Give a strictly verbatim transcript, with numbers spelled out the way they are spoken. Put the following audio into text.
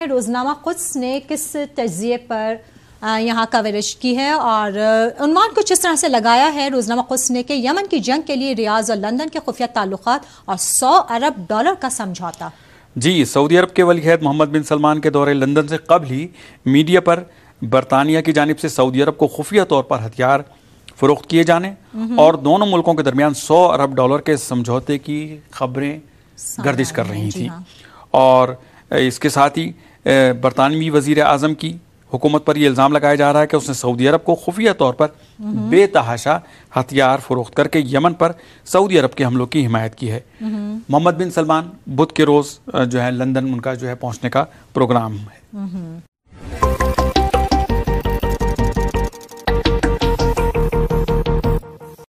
रोजनामा Quds ने किस तजिए पर यहाँ कवरेज की है और उन्वान कुछ इस तरह से लगाया है रोजनामा कुद्स ने कि यमन की जंग के लिए रियाज और लंदन के खुफिया ताल्लुकात और सौ अरब डॉलर का समझौता। जी, सऊदी अरब के वलीअहद मोहम्मद बिन सलमान के दौरे लंदन से कबल ही मीडिया पर बरतानिया की जानिब से सऊदी अरब को खुफिया तौर पर हथियार फरोख्त किए जाने और दोनों मुल्कों के दरमियान सौ अरब डॉलर के समझौते की खबरें गर्दिश कर रही थी। और इसके साथ ही बरतानवी वजीर आज़म की हुकूमत पर यह इल्ज़ाम लगाया जा रहा है कि उसने सऊदी अरब को खुफिया तौर पर बेतहाशा हथियार फरोख्त करके यमन पर सऊदी अरब के हमलों की हिमायत की है। मोहम्मद बिन सलमान बुध के रोज़ जो है लंदन उनका जो है पहुंचने का प्रोग्राम है।